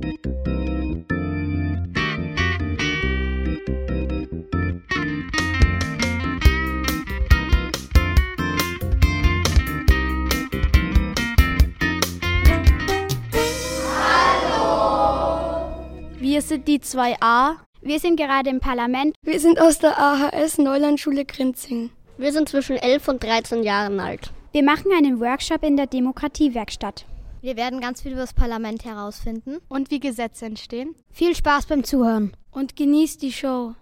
Wir sind die 2a. Wir sind gerade im Parlament. Wir sind aus der AHS Neulandschule Grinzing. Wir sind zwischen 11 und 13 Jahren alt. Wir machen einen Workshop in der Demokratiewerkstatt. Wir werden ganz viel über das Parlament herausfinden. Und wie Gesetze entstehen. Viel Spaß beim Zuhören. Und genießt die Show.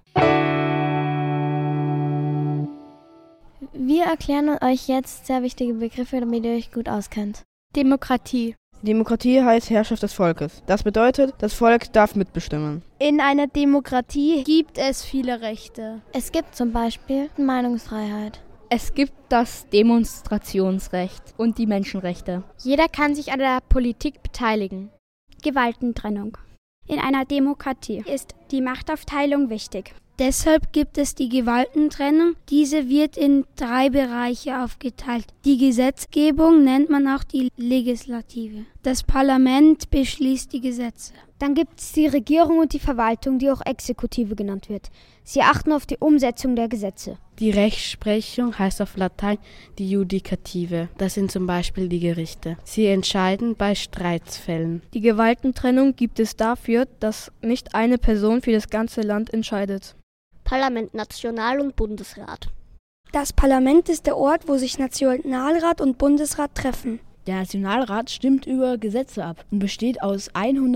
Wir erklären euch jetzt sehr wichtige Begriffe, damit ihr euch gut auskennt. Demokratie. Demokratie heißt Herrschaft des Volkes. Das bedeutet, das Volk darf mitbestimmen. In einer Demokratie gibt es viele Rechte. Es gibt zum Beispiel Meinungsfreiheit. Es gibt das Demonstrationsrecht und die Menschenrechte. Jeder kann sich an der Politik beteiligen. Gewaltentrennung. In einer Demokratie ist die Machtaufteilung wichtig. Deshalb gibt es die Gewaltentrennung. Diese wird in 3 Bereiche aufgeteilt. Die Gesetzgebung nennt man auch die Legislative. Das Parlament beschließt die Gesetze. Dann gibt es die Regierung und die Verwaltung, die auch Exekutive genannt wird. Sie achten auf die Umsetzung der Gesetze. Die Rechtsprechung heißt auf Latein die Judikative. Das sind zum Beispiel die Gerichte. Sie entscheiden bei Streitfällen. Die Gewaltentrennung gibt es dafür, dass nicht eine Person für das ganze Land entscheidet. Parlament, National- und Bundesrat. Das Parlament ist der Ort, wo sich Nationalrat und Bundesrat treffen. Der Nationalrat stimmt über Gesetze ab und besteht aus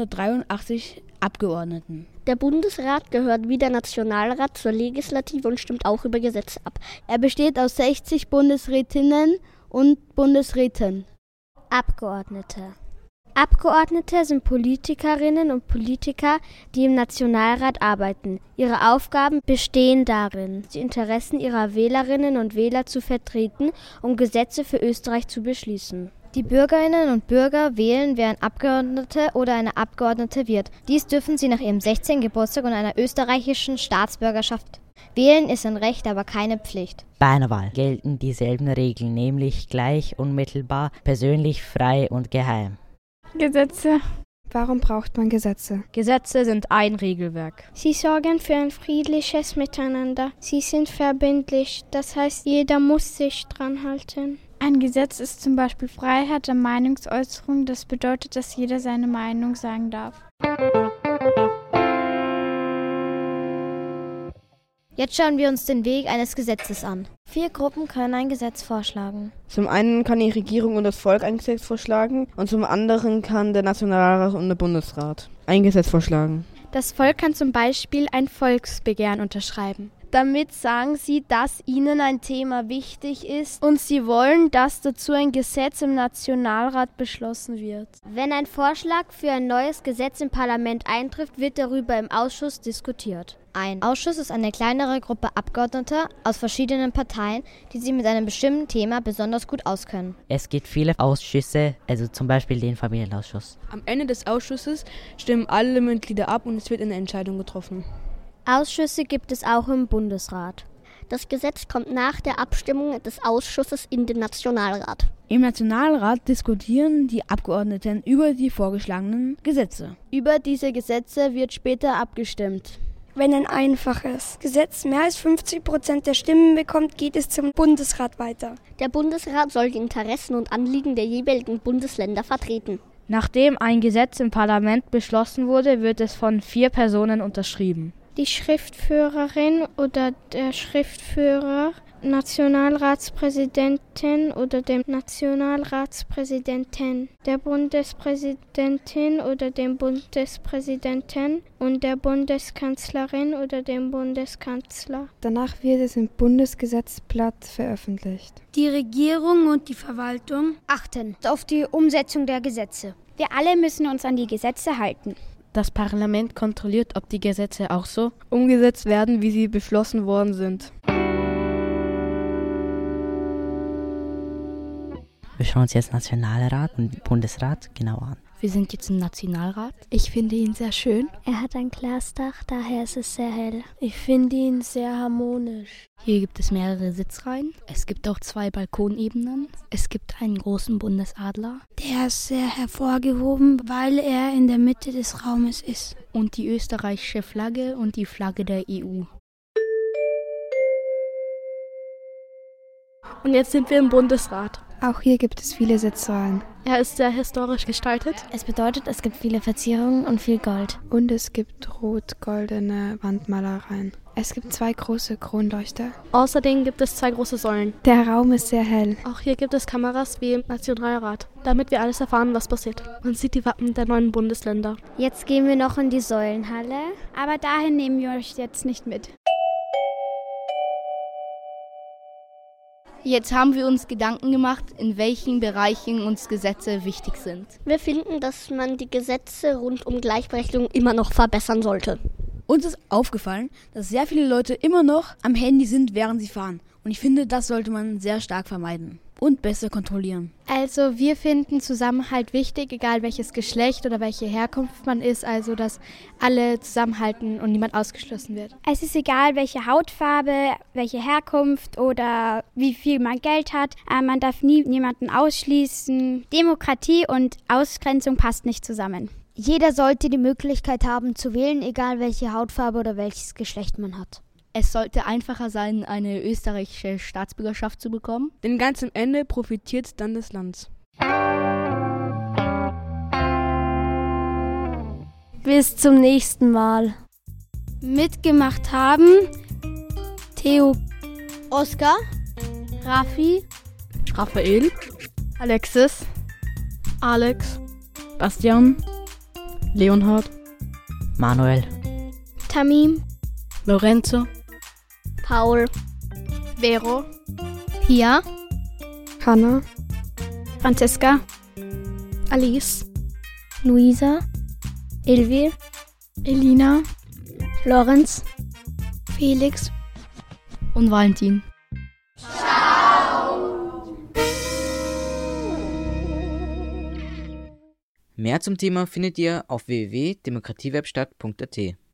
183 Abgeordneten. Der Bundesrat gehört wie der Nationalrat zur Legislative und stimmt auch über Gesetze ab. Er besteht aus 60 Bundesrätinnen und Bundesräten. Abgeordnete. Abgeordnete sind Politikerinnen und Politiker, die im Nationalrat arbeiten. Ihre Aufgaben bestehen darin, die Interessen ihrer Wählerinnen und Wähler zu vertreten und Gesetze für Österreich zu beschließen. Die Bürgerinnen und Bürger wählen, wer ein Abgeordneter oder eine Abgeordnete wird. Dies dürfen sie nach ihrem 16. Geburtstag und einer österreichischen Staatsbürgerschaft. Wählen ist ein Recht, aber keine Pflicht. Bei einer Wahl gelten dieselben Regeln, nämlich gleich, unmittelbar, persönlich, frei und geheim. Gesetze. Warum braucht man Gesetze? Gesetze sind ein Regelwerk. Sie sorgen für ein friedliches Miteinander. Sie sind verbindlich, das heißt, jeder muss sich dran halten. Ein Gesetz ist zum Beispiel Freiheit der Meinungsäußerung. Das bedeutet, dass jeder seine Meinung sagen darf. Jetzt schauen wir uns den Weg eines Gesetzes an. 4 Gruppen können ein Gesetz vorschlagen. Zum einen kann die Regierung und das Volk ein Gesetz vorschlagen und zum anderen kann der Nationalrat und der Bundesrat ein Gesetz vorschlagen. Das Volk kann zum Beispiel ein Volksbegehren unterschreiben. Damit sagen sie, dass ihnen ein Thema wichtig ist und sie wollen, dass dazu ein Gesetz im Nationalrat beschlossen wird. Wenn ein Vorschlag für ein neues Gesetz im Parlament eintrifft, wird darüber im Ausschuss diskutiert. Ein Ausschuss ist eine kleinere Gruppe Abgeordneter aus verschiedenen Parteien, die sich mit einem bestimmten Thema besonders gut auskennen. Es gibt viele Ausschüsse, also zum Beispiel den Familienausschuss. Am Ende des Ausschusses stimmen alle Mitglieder ab und es wird eine Entscheidung getroffen. Ausschüsse gibt es auch im Bundesrat. Das Gesetz kommt nach der Abstimmung des Ausschusses in den Nationalrat. Im Nationalrat diskutieren die Abgeordneten über die vorgeschlagenen Gesetze. Über diese Gesetze wird später abgestimmt. Wenn ein einfaches Gesetz mehr als 50% der Stimmen bekommt, geht es zum Bundesrat weiter. Der Bundesrat soll die Interessen und Anliegen der jeweiligen Bundesländer vertreten. Nachdem ein Gesetz im Parlament beschlossen wurde, wird es von 4 Personen unterschrieben. Die Schriftführerin oder der Schriftführer, Nationalratspräsidentin oder dem Nationalratspräsidenten, der Bundespräsidentin oder dem Bundespräsidenten und der Bundeskanzlerin oder dem Bundeskanzler. Danach wird es im Bundesgesetzblatt veröffentlicht. Die Regierung und die Verwaltung achten auf die Umsetzung der Gesetze. Wir alle müssen uns an die Gesetze halten. Das Parlament kontrolliert, ob die Gesetze auch so umgesetzt werden, wie sie beschlossen worden sind. Wir schauen uns jetzt Nationalrat und Bundesrat genau an. Wir sind jetzt im Nationalrat. Ich finde ihn sehr schön. Er hat ein Glasdach, daher ist es sehr hell. Ich finde ihn sehr harmonisch. Hier gibt es mehrere Sitzreihen. Es gibt auch 2 Balkonebenen. Es gibt einen großen Bundesadler. Der ist sehr hervorgehoben, weil er in der Mitte des Raumes ist. Und die österreichische Flagge und die Flagge der EU. Und jetzt sind wir im Bundesrat. Auch hier gibt es viele Sitzreihen. Er ist sehr historisch gestaltet. Es bedeutet, es gibt viele Verzierungen und viel Gold. Und es gibt rot-goldene Wandmalereien. Es gibt 2 große Kronleuchter. Außerdem gibt es 2 große Säulen. Der Raum ist sehr hell. Auch hier gibt es Kameras wie im Nationalrat, damit wir alles erfahren, was passiert. Man sieht die Wappen der 9 Bundesländer. Jetzt gehen wir noch in die Säulenhalle. Aber dahin nehmen wir euch jetzt nicht mit. Jetzt haben wir uns Gedanken gemacht, in welchen Bereichen uns Gesetze wichtig sind. Wir finden, dass man die Gesetze rund um Gleichberechtigung immer noch verbessern sollte. Uns ist aufgefallen, dass sehr viele Leute immer noch am Handy sind, während sie fahren. Und ich finde, das sollte man sehr stark vermeiden und besser kontrollieren. Also wir finden Zusammenhalt wichtig, egal welches Geschlecht oder welche Herkunft man ist, also dass alle zusammenhalten und niemand ausgeschlossen wird. Es ist egal, welche Hautfarbe, welche Herkunft oder wie viel man Geld hat. Man darf nie jemanden ausschließen. Demokratie und Ausgrenzung passt nicht zusammen. Jeder sollte die Möglichkeit haben zu wählen, egal welche Hautfarbe oder welches Geschlecht man hat. Es sollte einfacher sein, eine österreichische Staatsbürgerschaft zu bekommen. Denn ganz am Ende profitiert dann das Land. Bis zum nächsten Mal. Mitgemacht haben Theo, Oskar, Raffi, Raphael, Alexis, Alex, Bastian, Leonhard, Manuel, Tamim, Lorenzo, Paul, Vero, Pia, Hanna, Franziska, Alice, Luisa, Elvir, Elina, Lorenz, Felix und Valentin. Mehr zum Thema findet ihr auf www.demokratiewebstadt.at.